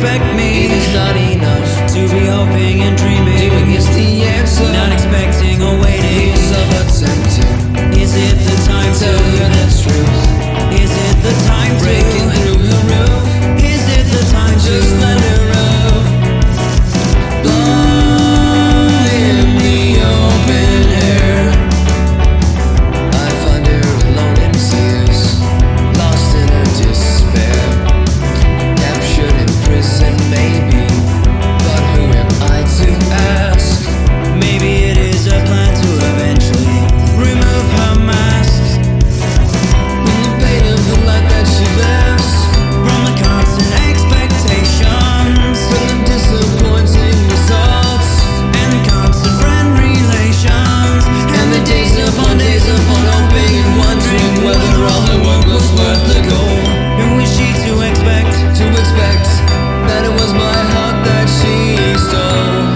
expect me. It is not enough to be hoping and dreaming. doing is the answer, Not expecting or waiting. years of attempting. Is it the time to Tell her the truth, Is it the time to breaking through her roof. Is it the time to Just let her roof. Blood in the open air. I find her alone in tears, lost in her despair. Captured in prison, maybe, but who am I to ask? Maybe it is a plan to eventually remove her mask When the pain of the life that she lives, from the constant expectations from the disappointing results, and the constant friend relations and the days upon hoping and wondering whether all her work was worth the goal. Who is she to expect? To expect that it was my heart that she stole.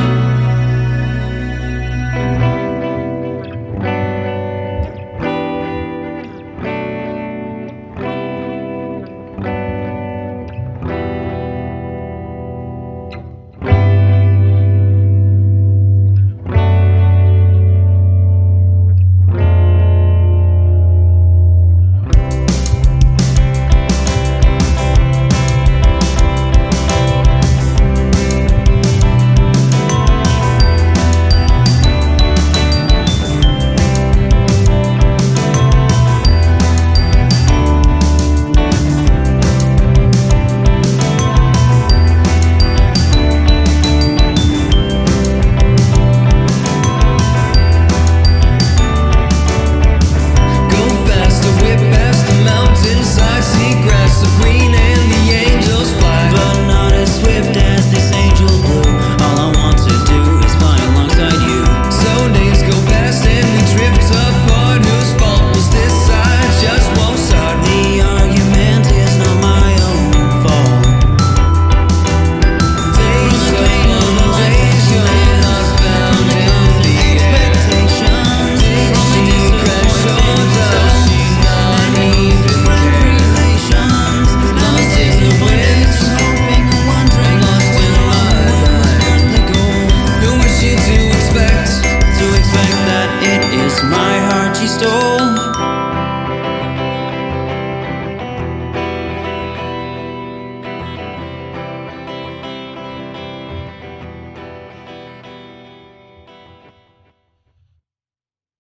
My heart she stole.